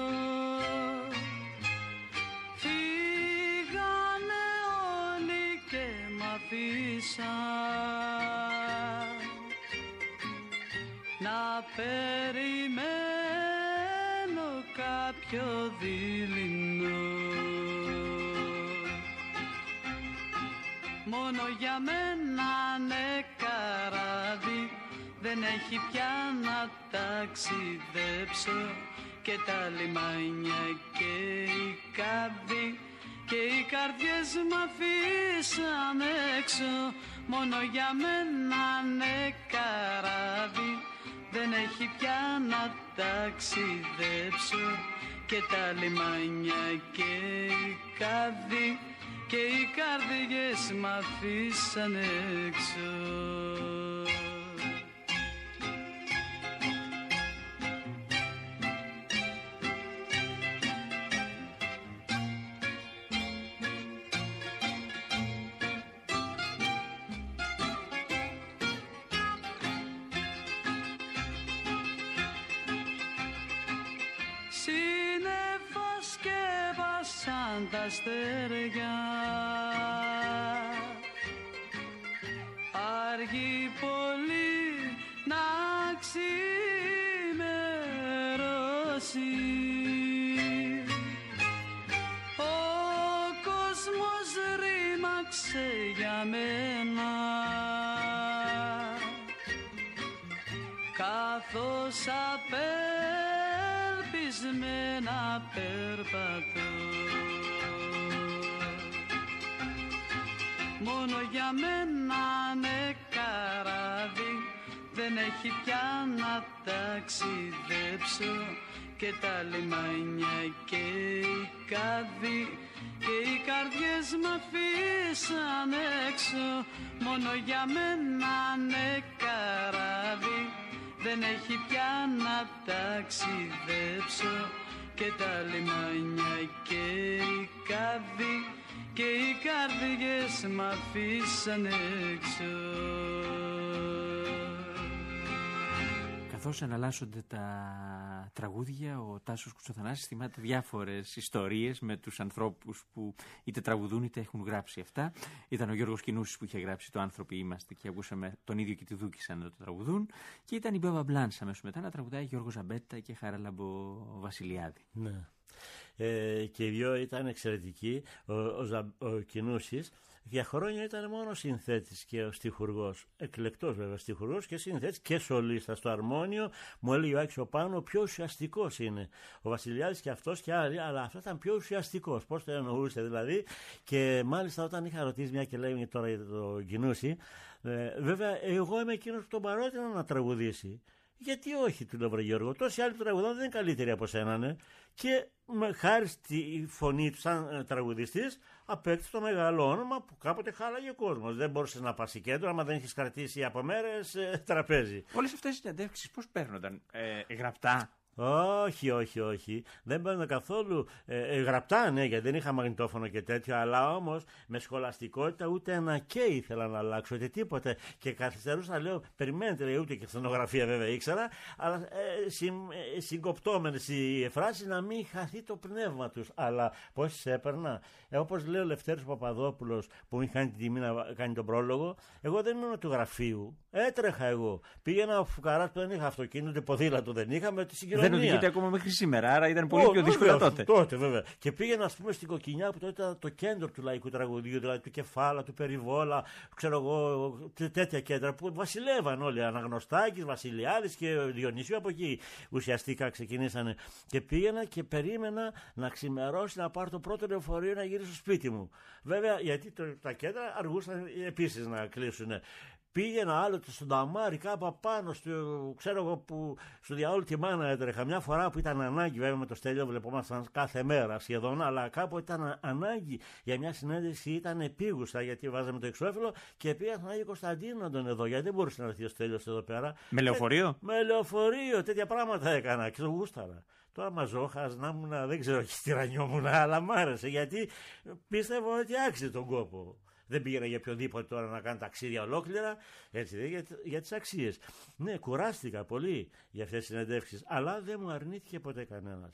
G: φύγανε όλοι και μ' αφήσαν να περιμένω κάποιο δειλινό. Μόνο για μένα ναι καράβι, δεν έχει πια να ταξιδέψω, και τα λιμάνια και οι κάδοι και οι καρδιές μ' αφήσαν έξω. Μόνο για μένα ναι καράβι, δεν έχει πια να ταξιδέψω, και τα λιμάνια και οι κάδοι και οι καρδιές μ' αφήσαν έξω. Σύννεφα σκέπασαν τα αστέρια, αργεί πολύ να ξημερώσει. Ο κόσμος ρήμαξε για μένα, καθώς απελπισμένα περπατώ. Μόνο για μένα ναι καράβι, δεν έχει πια να ταξιδέψω, και τα λιμάνια και οι κάδοι και οι καρδιές μ' αφήσαν έξω. Μόνο για μένα ναι καράβι, δεν έχει πια να ταξιδέψω, και τα λιμάνια και οι κάδοι και οι καρδιές μ' αφήσαν έξω.
A: Καθώς εναλλάσσονται τα τραγούδια, ο Τάσος Κουτσοθανάσης θυμάται διάφορες ιστορίες με τους ανθρώπους που είτε τραγουδούν είτε έχουν γράψει αυτά. Ήταν ο Γιώργος Κινούσης που είχε γράψει το «Άνθρωποι είμαστε» και ακούσαμε τον ίδιο και τη Δούκισσα να το τραγουδούν, και ήταν η Μπέβα Μπλάνς αμέσως μετά να τραγουδάει Γιώργο Ζαμπέτα και Χαράλαμπο Βασιλιάδη.
D: Ναι. Ε, και οι δυο ήταν εξαιρετικοί. Ο, ο, ο Κινούσης για χρόνια ήταν μόνο συνθέτης και ο στιχουργός. Εκλεκτός βέβαια στιχουργός και συνθέτης και σολίστα στο αρμόνιο. Μου έλεγε ο Άκης ο Πάνο, ο πιο ουσιαστικός είναι. Ο Βασιλιάδης και αυτός και άλλοι, αλλά αυτό ήταν πιο ουσιαστικός. Πώς το εννοούσε δηλαδή. Και μάλιστα όταν είχα ρωτήσει, μια και λέγαμε τώρα για το Κινούση, ε, βέβαια εγώ είμαι εκείνος που τον παρότεινα να τραγουδήσει. Γιατί όχι, του λέω, βρε Γιώργο, τόσοι άλλοι που τραγουδάνε δεν είναι καλύτεροι από σένα, ναι. Και με, χάρη στη φωνή του σαν τραγουδιστής απέκτησε το μεγάλο όνομα που κάποτε χάλαγε ο κόσμος. Δεν μπορούσες να πας κέντρο άμα δεν έχεις κρατήσει από μέρες ε, τραπέζι.
A: Όλες αυτές οι συνεντεύξεις πώς παίρνονταν, ε, γραπτά?
D: Όχι, όχι, όχι. Δεν παίρνω καθόλου ε, ε, γραπτά, ναι, γιατί δεν είχα μαγνητόφωνο και τέτοιο, αλλά όμως με σχολαστικότητα ούτε ένα και ήθελα να αλλάξω, ούτε τίποτε. Και καθυστερούσα, λέω, περιμένετε, λέει, ούτε και στενογραφία βέβαια ήξερα, αλλά ε, συ, ε, συγκοπτόμενες οι φράσεις να μην χαθεί το πνεύμα τους. Αλλά πώς τις έπαιρνα. Ε, όπως λέει ο Λευτέρης Παπαδόπουλος που μου είχε κάνει την τιμή να κάνει τον πρόλογο, εγώ δεν ήμουν του γραφείου. Έτρεχα εγώ. Πήγαινα ο φουκαράς που δεν είχα αυτοκίνητο, ούτε ποδήλατο δεν είχα, με τη συγκεκριμένη
A: δεν οδηγείται ακόμα μέχρι σήμερα, άρα ήταν πολύ oh, πιο δύσκολο τότε.
D: Τότε, βέβαια. Και πήγαινα, ας πούμε, στην Κοκκινιά που τότε ήταν το κέντρο του λαϊκού τραγουδίου, δηλαδή του Κεφάλα, του Περιβόλα, ξέρω εγώ, τέτοια κέντρα που βασιλεύαν όλοι. Αναγνωστάκης, Βασιλιάδης και Διονύσιο από εκεί ουσιαστικά ξεκινήσανε. Και πήγαινα και περίμενα να ξημερώσει να πάρω το πρώτο λεωφορείο να γυρίσω στο σπίτι μου. Βέβαια, γιατί το, τα κέντρα αργούσαν επίσης να κλείσουν. Πήγαινα άλλοτε στον Ταμάρι κάπου απάνω, στο, ξέρω εγώ που στο διαόλου τη μάνα έτρεχα. Μια φορά που ήταν ανάγκη, βέβαια με το Στέλιο βλεπόμασταν κάθε μέρα σχεδόν, αλλά κάπου ήταν ανάγκη για μια συνέντευξη, ήταν επίγουσα γιατί βάζαμε το εξώφυλλο και πήγα στον Άγιο Κωνσταντίνο να τον εδώ, γιατί δεν μπορούσε να έρθει ο Στέλιος εδώ πέρα.
A: Με λεωφορείο?
D: Ε, με λεωφορείο, τέτοια πράγματα έκανα και το γούσταρα. Τώρα μαζόχας, να ήμουν, δεν ξέρω, τι ρανιόμουν, αλλά μ' άρεσε γιατί πίστευα ότι άξιζε τον κόπο. Δεν πήγαινα για οποιοδήποτε τώρα να κάνω ταξίδια ολόκληρα, έτσι, για, για τις αξίες. Ναι, κουράστηκα πολύ για αυτές τις συνεντεύξεις, αλλά δεν μου αρνήθηκε ποτέ κανένας.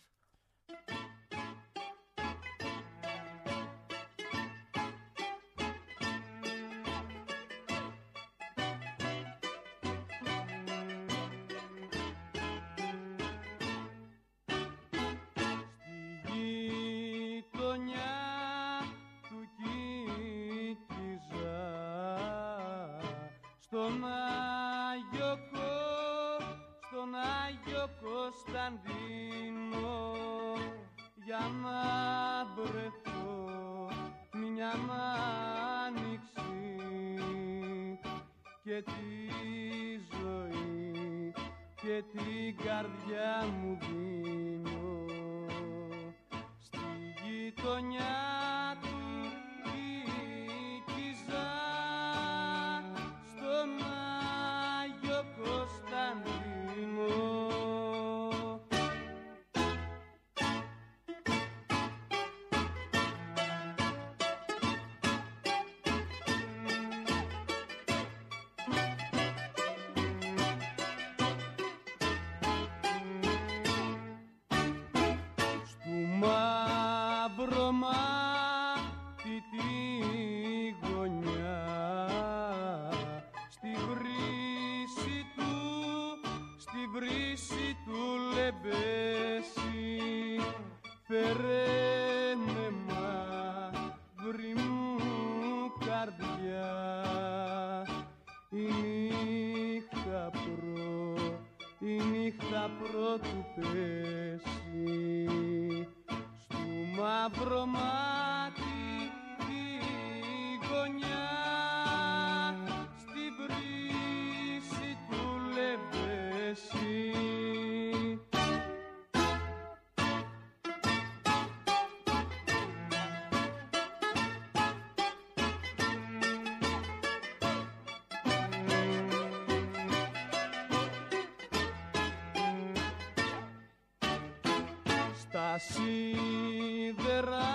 F: Σίδερα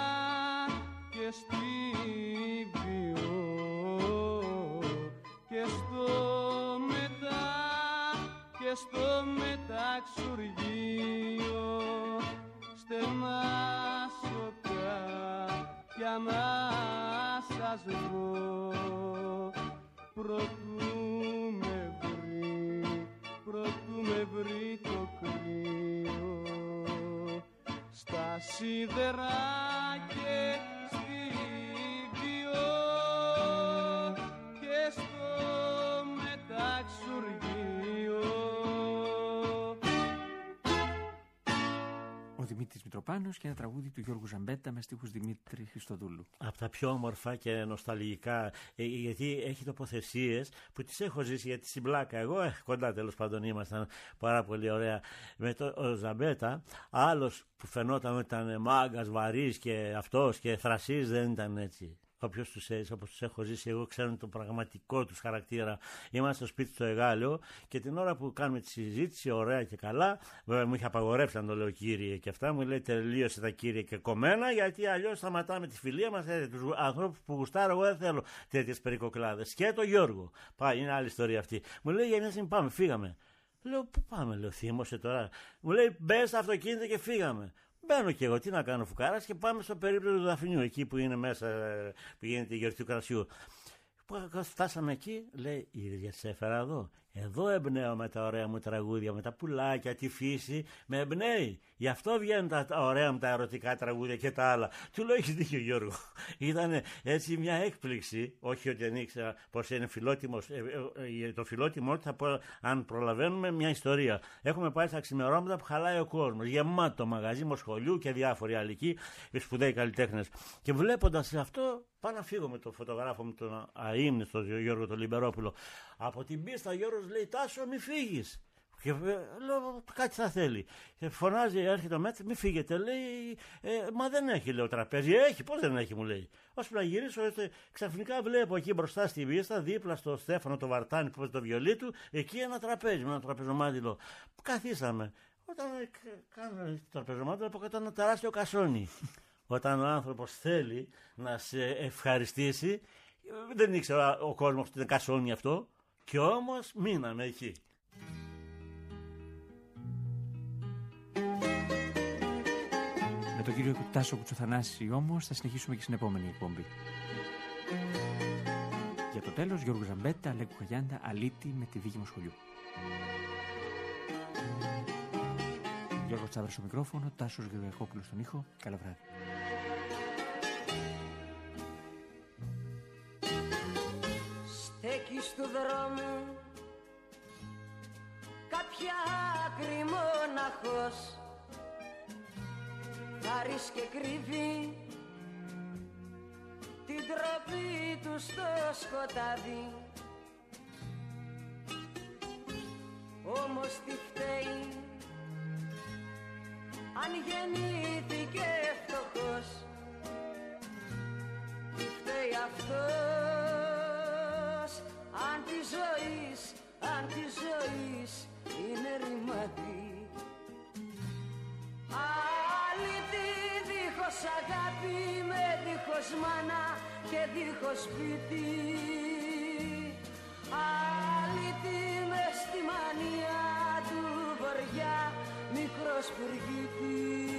F: και στη βιό και στο μετά και στο μεταξουργείο στενά σοκά για να σας βρω προτού με βρει, προτού με βρει το κρύο στα σίδερα και στη βιό και στο μεταξουργείο.
A: Ο Δημήτρης Μητροπάνος και ένα τραγούδι του Γιώργου Ζαμπέτα με στίχους Δημήτρη Χριστοδούλου.
D: Από τα πιο όμορφα και νοσταλγικά, ε, γιατί έχει τοποθεσίες που τις έχω ζήσει γιατί στην πλάκα. Εγώ ε, κοντά τέλος πάντων ήμασταν πάρα πολύ ωραία. Με το ο Ζαμπέτα, άλλος που φαινόταν ότι ήταν μάγκας, βαρύς και αυτός και θρασής, δεν ήταν έτσι. Όποιος τους έζησε, όπως τους έχω ζήσει εγώ, ξέρουν τον πραγματικό τους χαρακτήρα. Είμαστε στο σπίτι στο Εγάλεο και την ώρα που κάνουμε τη συζήτηση, ωραία και καλά, βέβαια μου είχε απαγορεύσει να το λέω κύριε και αυτά, μου λέει τελείωσε τα κύριε και κομμένα, γιατί αλλιώς σταματάμε τη φιλία μας. Τους ανθρώπους που γουστάρω, εγώ δεν θέλω τέτοιες περικοκλάδες. Και το Γιώργο, πάει, είναι άλλη ιστορία αυτή. Μου λέει για μια στιγμή πάμε, φύγαμε. Λέω πού πάμε, λέω θύμωσε τώρα. Μου λέει μπες στο αυτοκίνητο και φύγαμε. Μπαίνω και εγώ, τι να κάνω φουκάρας και πάμε στο περίπτωτο του Δαφνιού, εκεί που είναι μέσα, που γίνεται η γιορτή του κρασιού. Φτάσαμε εκεί, λέει η ίδια σε έφερα εδώ. Εδώ εμπνέω με τα ωραία μου τραγούδια, με τα πουλάκια, τη φύση, με εμπνέει. Γι' αυτό βγαίνουν τα ωραία μου τα ερωτικά τραγούδια και τα άλλα. Του λέω, έχεις δίκιο Γιώργο. Ήταν έτσι μια έκπληξη, όχι ότι δεν ήξερα πως είναι φιλότιμος, ε, ε, ε, το φιλότιμό του θα πω, αν προλαβαίνουμε, μια ιστορία. Έχουμε πάει στα ξημερώματα που χαλάει ο κόσμος, γεμάτο το μαγαζί μου σχολείου και διάφοροι άλλοι σπουδαίοι καλλιτέχνες. Και βλέποντας αυτό, πάω να φύγω με τον φωτογράφο μου, τον αείμνηστο Γιώργο τον Λιμπερόπουλο. Από την πίστα ο Γιώργος λέει, Τάσο, μη φύγεις. Και λέω, κάτι θα θέλει. Και φωνάζει, έρχεται ο μέτρη, μη φύγετε. Λέει, ε, μα δεν έχει, λέω, τραπέζι. Έχει, πώς δεν έχει, μου λέει. Ώσπου να γυρίσω, έτσι, ξαφνικά βλέπω εκεί μπροστά στη πίστα, δίπλα στο Στέφανο το Βαρτάνι που παίζει το βιολί του, εκεί ένα τραπέζι, με ένα τραπεζομάντιλο. Καθίσαμε. Όταν κάνω το τραπεζομάντιλο, από κάτω ένα τεράστιο κασόνι. Όταν ο άνθρωπος θέλει να σε ευχαριστήσει, δεν ήξερα ο κόσμος ότι είναι κασόνι αυτό, και όμως μείναμε εκεί.
A: Με τον κύριο Τάσο Κουτσοθανάση όμως θα συνεχίσουμε και στην επόμενη εκπομπή. Για το τέλος, Γιώργο Ζαμπέτα, Αλέκου Χαγιάντα, Αλίτη με τη δίκη σχολείου. Γιώργο Τσάβρας στο μικρόφωνο, Τάσος Γεωργακόπουλος στον ήχο. Καλό βράδυ.
E: Στέκεις του δρόμου κάποια άκρη μοναχός, χάρης και κρύβει την τροπή του στο σκοτάδι. Όμως τι φταίει αν γεννήθηκε φτωχός, τι φταίει αυτός αν τη ζωής, αν τη ζωής είναι ρημάδι. Αλήτη δίχως αγάπη, με δίχως μάνα και δίχως σπίτι. Αλήτη μες στη μανία του βοριά, μικρός πουργίτη.